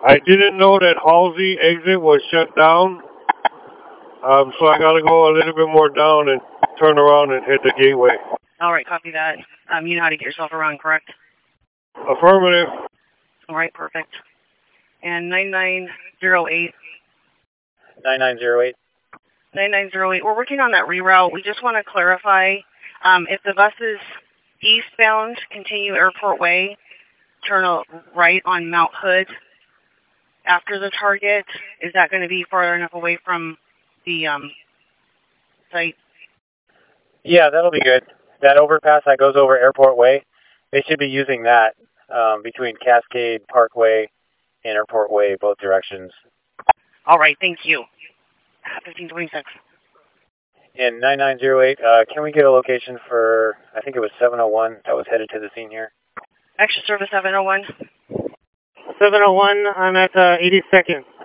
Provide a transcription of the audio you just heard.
I didn't know that Halsey exit was shut down, so I gotta go a little bit more down and turn around and hit the gateway. All right, copy that. You know how to get yourself around, correct? Affirmative. All right, perfect. And 9908. 9908. 9908. We're working on that reroute. We just want to clarify if the bus is eastbound, continue Airport Way, turn right on Mount Hood after the target. Is that going to be far enough away from the site? Yeah, that'll be good. That overpass that goes over Airport Way, they should be using that between Cascade Parkway and Airport Way, both directions. All right, thank you. 1526. And 9908, can we get a location for, I think it was 701 that was headed to the scene here? Extra service 701. 701, I'm at 82nd.